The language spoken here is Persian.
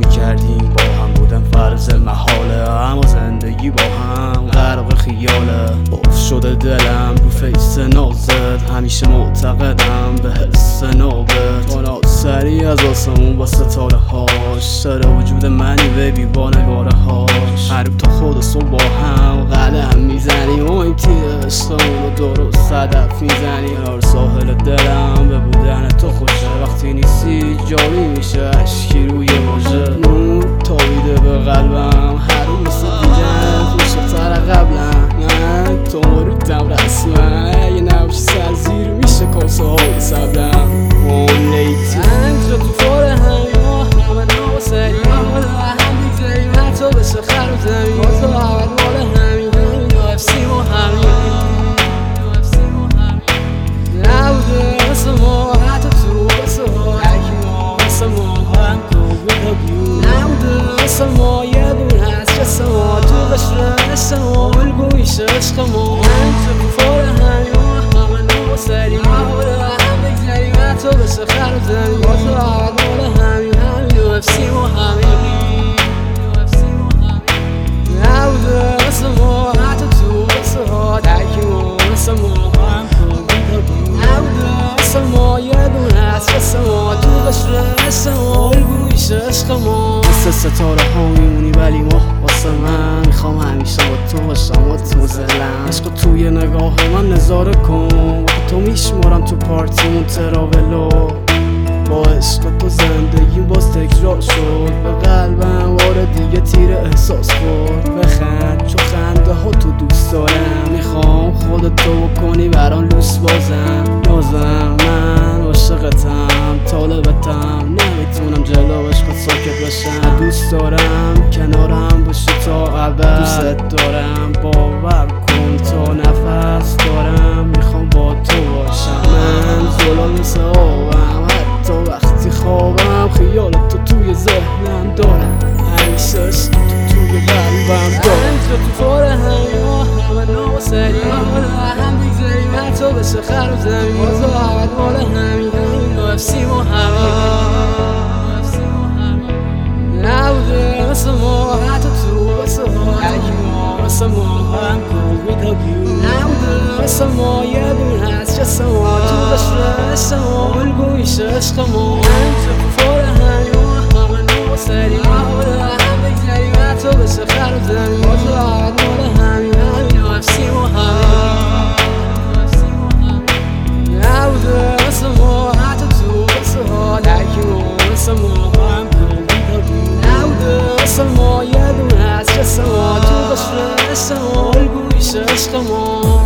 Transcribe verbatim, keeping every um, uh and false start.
میکردیم با هم بودن فرض محاله، اما زندگی با هم غرق خیاله. باف شده دلم رو فیس نازت، همیشه معتقدم به حس نابت. تو سری از آسمون با ستاره هاش، سر وجود منی بیبی با نگاره هاش. هر تا خود صبح با هم قدم میزنیم و این تیر عشقمون رو درست هدف میزنیم. هر ساحل دلم به بودن تو خوشه، وقتی نیستی جاری میشه اشکی روی واژه. نور تابیده به قلبم هر رو مثل دیگه خوشه تر قبلا. من تو موریدم رسما، اگه نباشی سرزیر میشه کاسه های صبرم. اون لیتی انجا تو فار همین ما همه نام و سری مال هم بیگذاریم حتی بشه خر و زمین. با تو اول مال همین همین و افسیم و همین نبوده مثل ما حتی تو بسه ها اکی ما مثل ما هم کن بگو نبوده مثل ما یه دون هست جسه ما تو قشره نشته ما الگویش عشق ما. انجا تو فار همین ما همه نام و سری مال هم بیگذاریم حتی بشه خر و زمین. با تو اول مال همین همین و افسیم و همین نبوده مثل ما حتی تو بسه ها اکی ما مثل ما هم کن بگو نبوده مثل ما یه دون هست جسه ما تو قشره نشته ما الگویش عشق ما. مثل ستاره ها میمونی ولی ما واسه من میخوام همیشه با تو باشم و تو زلم. عشق توی نگاه من نظاره کن، تو میشمارم تو پارتیمون تراولو. با عشق تو زندگی باز تکرار شد، به قلبم واره دیگه تیر احساس خورد. بخند چون خنده ها تو دوست دارم، میخوام خودتو بکنی برام لوس بازم. نازم من عاشقتم طالبتم، نمیتونم جلو عشقت ساکت باشم. دوست دارم کنارم باشی تا ابد، دوست دارم باور کن تا نفس دارم. میخوام با تو باشم من زلال مثل آبم، حتی وقتی خوابم خیال تو توی ذهنم دارم. همیشه عشق تو توی قلبم دارم. انجا تو فار همین ما همه نام و سری مال هم بیگذاریم حتی بشه خر و زمین. با تو اول مال همین همین و افسیم و همین نبوده مثل ما حتی تو بسه ها اکی ما مثل ما هم کن بگو نبوده مثل ما یه دون هست جسه ما تو قشره نشته ما الگویش عشق ما. انجا تو فار همین ما همه نام و سری مال هم بگذاریم حتی بشه خر و زمین. با تو اول مال همین همین و افسیم و همین نبوده مثل ما حتی تو بسه ها اکی ما مثل ما هم کن بگو نبوده مثل ما یه دون هست جسه ما تو قشره نشته ما الگویش عشق ما.